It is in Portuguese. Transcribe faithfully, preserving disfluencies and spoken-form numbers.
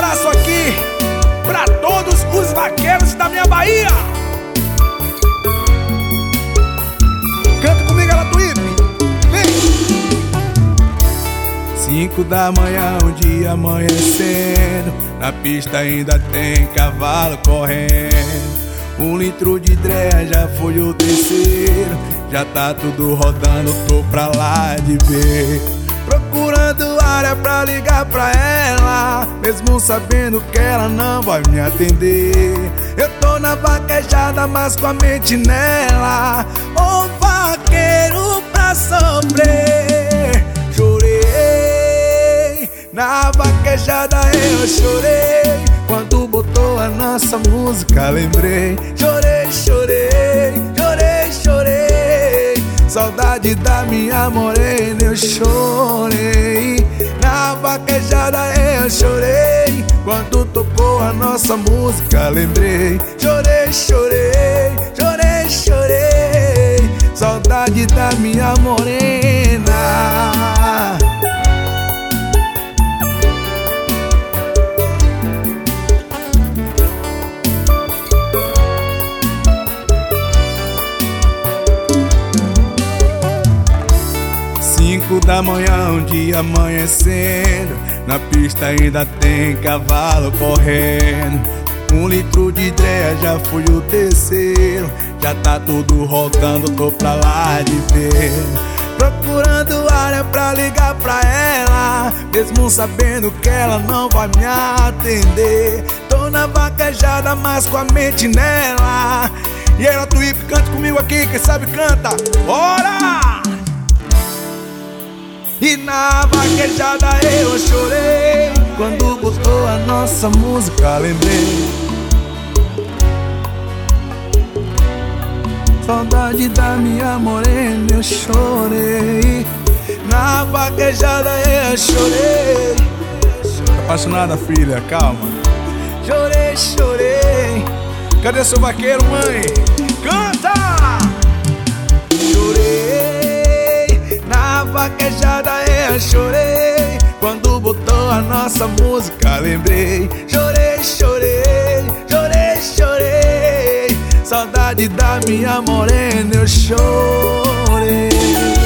abraço aqui pra todos os vaqueiros da minha Bahia. Canta comigo, ela Tuípe. Vem! Cinco da manhã, um dia amanhecendo, na pista ainda tem cavalo correndo. Um litro de dreia já foi o terceiro, já tá tudo rodando, tô pra lá de ver. Procurando área pra ligar pra ela, mesmo sabendo que ela não vai me atender. Eu tô na vaquejada, mas com a mente nela. Ô vaqueiro pra sofrer, chorei. Na vaquejada eu chorei, quando botou a nossa música lembrei. Chorei, chorei, chorei, chorei. Saudade da minha morena eu chorei. Na vaquejada eu chorei, quando tocou a nossa música lembrei. Chorei, chorei, chorei, chorei. Saudade da minha morena. Cinco da manhã, um dia amanhecendo, na pista ainda tem cavalo correndo. Um litro de dreia já foi o terceiro, já tá tudo rodando, tô pra lá de ver. Procurando área pra ligar pra ela, mesmo sabendo que ela não vai me atender. Tô na vaquejada, mas com a mente nela. E ela Tuípe, canta comigo aqui, quem sabe canta. Bora! E na vaquejada eu chorei, quando botou a nossa música lembrei. Saudade da minha morena eu chorei. Na vaquejada eu chorei. Apaixonada filha, calma. Chorei, chorei. Cadê seu vaqueiro, mãe? Canta! Na vaquejada eu chorei, quando botou a nossa música lembrei. Chorei, chorei, chorei, chorei. Saudade da minha morena eu chorei.